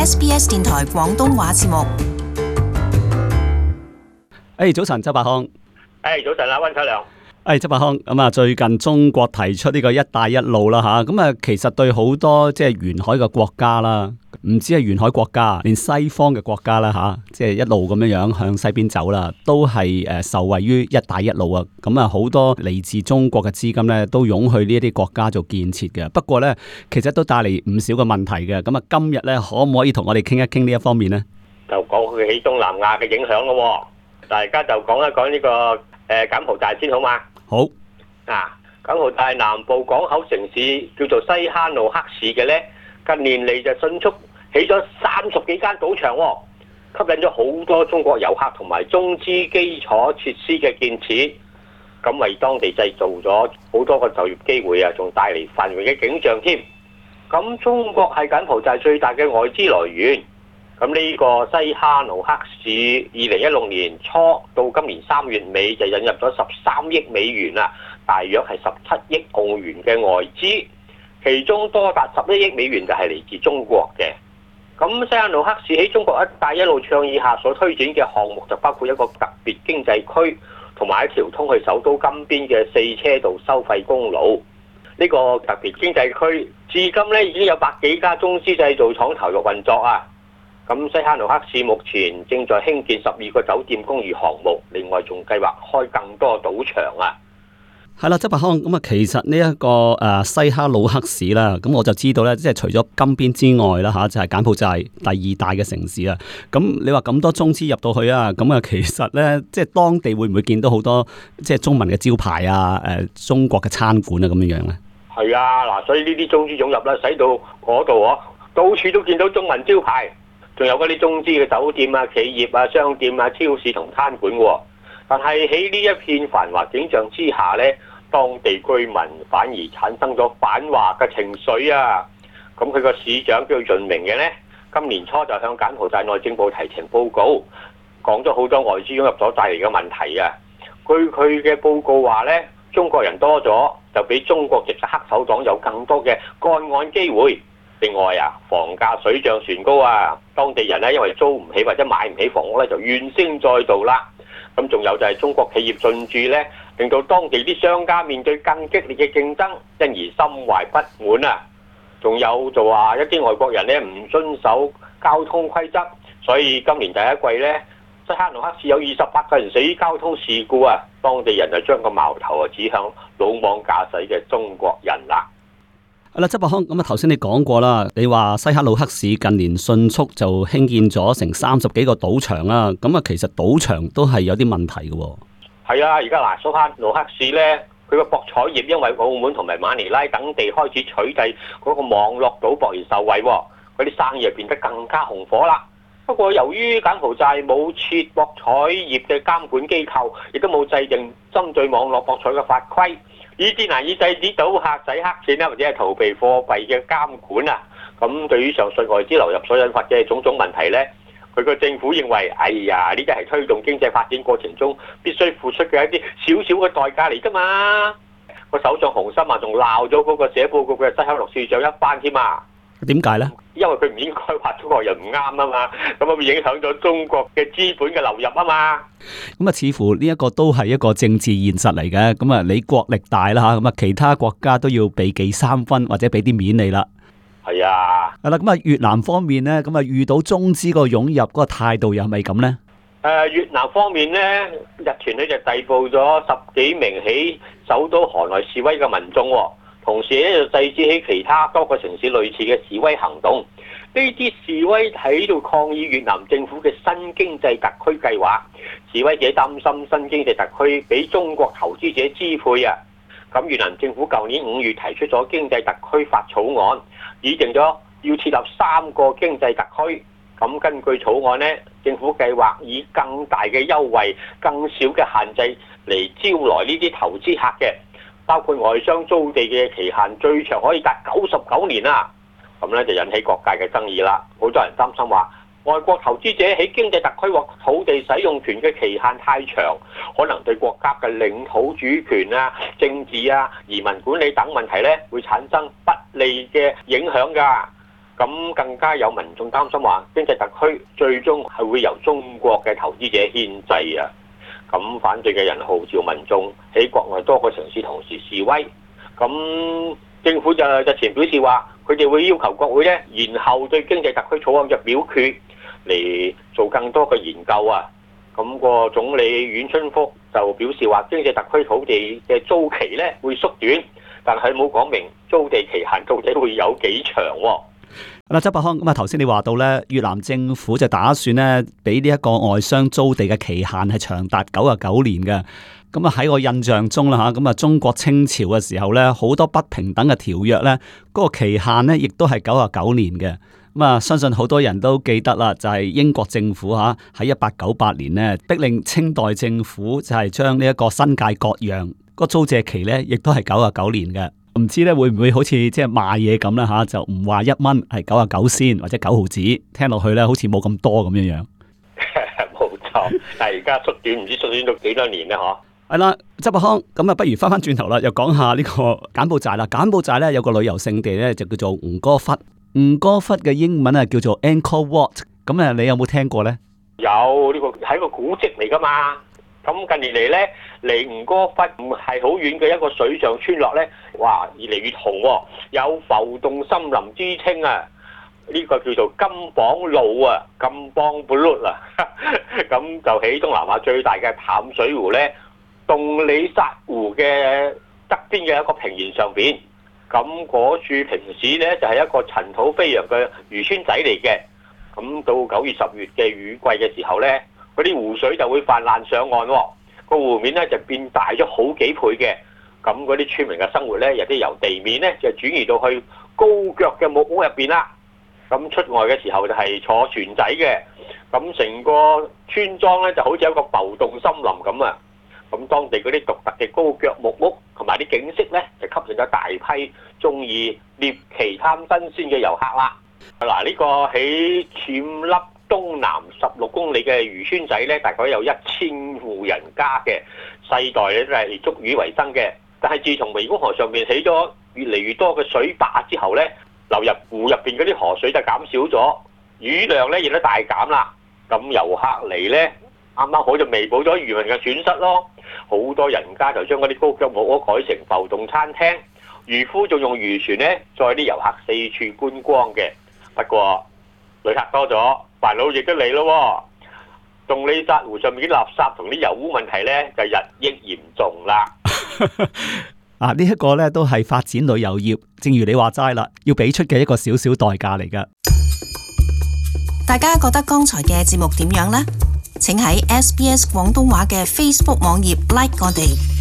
SBS 電台廣東話節目。 早晨，周伯康。 早晨啊，溫秋良。 周伯康，咁啊，最近中國提出呢個一帶一路啦吓，咁啊，其實對好多即係沿海嘅國家啦，唔止係沿海國家，連西方嘅國家啦吓，即係一路咁樣樣向西邊走啦，都係受惠於一帶一路啊。咁啊，好多嚟自中國嘅資金咧，都湧去呢一啲國家做建設嘅。不過咧，其實都帶嚟唔少嘅問題嘅。咁啊，今日咧，可唔可以同我哋傾一傾呢一方面呢？ 就講佢喺東南亞嘅影響咯。大家就講一講呢個柬埔寨先好嘛？ 好。 柬埔寨南部港口城市叫做西哈努克市嘅呢，近年嚟就迅速起咗30幾間賭場，吸引咗好多中國遊客同埋中資基礎設施嘅建設，咁為當地製造咗好多個就業機會啊，仲帶嚟繁榮嘅景象添。咁中國係柬埔寨最大嘅外資來源。咁呢個西哈努克市2016年初到今年3月尾就引入咗13億美元啊，大約係17億澳元嘅外資，其中多達11億美元就係嚟自中國嘅。咁西哈努克市喺中國一帶一路倡議下所推展嘅項目就包括一個特別經濟區，同埋一條通去首都金邊嘅4車道收費公路。呢個特別經濟區至今咧已經有100幾家中資製造廠投入運作啊。咁西哈努克市目前正在興建12個酒店公寓項目，另外仲計劃開更多賭場啊。 係啦，周伯康，咁啊，其實呢一個西哈努克市啦，咁我就知道咧，即係除咗金邊之外啦吓，就係柬埔寨第2大嘅城市啊。咁你話咁多中資入到去啊，咁啊，其實咧，即係當地會唔會見到好多即係中文嘅招牌啊？中國嘅餐館啊，咁樣樣咧？係啊，嗱，所以呢啲中資湧入啦，使到嗰度到處都見到中文招牌。仲有嗰啲中資嘅酒店啊、企業啊、商店啊、超市同餐館喎。但係喺呢一片繁華景象之下呢，當地居民反而產生咗反華嘅情緒啊。咁佢個市長叫做潤明嘅呢，今年初就向柬埔寨內政部提呈報告，講咗好多外資湧入咗帶嚟嘅問題啊。據佢嘅報告話呢，中國人多咗，就比中國籍嘅黑手黨有更多嘅幹案機會。另外房價水漲船高啊，當地人因為租唔起或者買唔起房屋就怨聲載道啦。咁仲有就係中國企業進駐令到當地啲商家面對更激烈嘅競爭，因而心懷不滿啊。仲有就話一啲外國人唔遵守交通規則，所以今年第一季西哈努克市有28個人死於交通事故啊。當地人就將個矛頭指向魯莽駕駛嘅中國人啦。 周伯康，咁啊頭先你講過啦，你話西哈努克市近年迅速就興建咗成30幾個賭場啦，咁啊其實賭場都係有啲問題嘅喎。 係啊，而家西哈努克市佢個博彩業因為澳門同埋馬尼拉等地開始取締嗰個網絡賭博而受惠，嗰啲生意變得更加紅火啦。不過由於柬埔寨冇設博彩業嘅監管機構，亦都冇制定針對網絡博彩嘅法規，以致難以制止賭客洗黑錢或者係逃避貨幣嘅監管啊。咁對於上述外資流入所引發嘅種種問題佢個政府認為，呢啲係推動經濟發展過程中必須付出嘅一啲少少嘅代價嚟㗎嘛。個首相洪森仲鬧咗嗰個寫報告嘅西哈努市長一番添啊。 點解呢？ 因為佢唔應該話中國人唔啱啊嘛，咁會影響咗中國嘅資本嘅流入啊嘛。 咁啊，似乎呢一個都係一個政治現實嚟嘅。咁啊，你國力大啦吓，咁啊，其他國家都要避忌3分或者俾啲面你啦。 係啊。係啦， 咁啊，越南方面呢，咁啊遇到中資個湧入嗰個態度又係咪咁呢？ 越南方面呢，日前就逮捕咗10幾名喺首都河內示威嘅民眾，同時就制止起其他多個城市類似嘅示威行動。呢啲示威喺度抗議越南政府嘅新經濟特區計劃。示威者擔心新經濟特區俾中國投資者支配啊。咁越南政府舊年5月提出咗經濟特區法草案，擬定咗要設立3個經濟特區。咁根據草案政府計劃以更大嘅優惠、更少嘅限制嚟招來呢啲投資客嘅，包括外商租地嘅期限最長可以達99年啊！咁就引起各界嘅爭議啦。好多人擔心話，外國投資者喺經濟特區獲土地使用權嘅期限太長，可能對國家嘅領土主權啊、政治啊、移民管理等問題會產生不利嘅影響㗎。咁咁更加有民眾擔心話，經濟特區最終係會由中國嘅投資者牽制啊！咁反對嘅人號召民眾喺國內多個城市同時示威。咁政府就日前表示話，佢哋會要求國會咧延後對經濟特區草案嘅表決嚟做更多嘅研究啊！咁個總理阮春福就表示話，經濟特區土地嘅租期咧會縮短，但係冇講明租地期限到底會有幾長喎。 嗱，周伯康，咁啊，頭先你話到咧，越南政府就打算咧，俾呢一個外商租地嘅期限係長達99年嘅。咁啊喺我印象中啦吓，咁啊中國清朝嘅時候咧，好多不平等嘅條約咧，嗰個期限咧亦都係99年嘅。咁啊，相信好多人都記得啦，就係英國政府吓喺1898年咧，逼令清代政府就係將呢一個新界割讓個租借期咧，亦都係99年嘅。唔知咧會唔會好似即係賣嘢咁啦吓，就唔話1蚊係99仙或者9毫子，聽落去咧好似冇咁多咁樣樣。 冇錯，但係而家縮短唔知縮短到幾多年咧？嗬。 係啦，周伯康，咁啊，不如翻轉頭啦，又講下呢個柬埔寨啦。柬埔寨咧有個旅遊勝地咧，就叫做吳哥窟。吳哥窟嘅英文啊叫做 Angkor Wat。咁啊，你有冇聽過咧？ 有，呢個係一個古蹟嚟噶嘛。咁近年嚟咧，離吳哥窟唔係好遠嘅一個水上村落咧，哇，越嚟越紅喎，有浮動森林之稱啊！呢個叫做金榜路啊，金榜 Blue 啊，咁就喺東南亞最大嘅淡水湖咧，洞里薩湖嘅側邊嘅一個平原上邊，咁嗰處平時咧就係一個塵土飛揚嘅漁村仔嚟嘅。咁到9月10月嘅雨季嘅時候咧，嗰啲湖水就會泛濫上岸喎，個湖面咧就變大咗好幾倍嘅。咁嗰啲村民嘅生活咧，有啲由地面咧就轉移到去高腳嘅木屋入邊啦。咁出外嘅時候就係坐船仔嘅。咁成個村莊咧就好似一個浮動森林咁啊。咁當地嗰啲獨特嘅高腳木屋同埋啲景色咧，就吸引咗大批中意獵奇貪新鮮嘅遊客啦。嗱，呢個喺暹粒東南16公里嘅漁村仔咧，大概有1000戶人家嘅，世代咧都係捉魚為生嘅。但係自從湄公河上面起咗越嚟越多嘅水壩之後咧，流入湖入邊嗰啲河水就減少咗，魚量咧亦都大減啦。咁遊客嚟咧，啱啱好就彌補咗漁民嘅損失咯。好多人家就將嗰啲高腳木屋改成浮動餐廳，漁夫仲用漁船咧載啲遊客四處觀光嘅。不過旅客多咗，煩惱亦都嚟咯。洞里薩湖上面啲垃圾同啲油污問題咧就日益嚴重啦。 啊，呢一個咧都係發展旅遊業，正如你話齋啦，要俾出嘅一個少少代價嚟噶。 大家覺得剛才嘅節目點樣呢？請喺SBS 廣東話嘅 Facebook 網頁 like 我哋。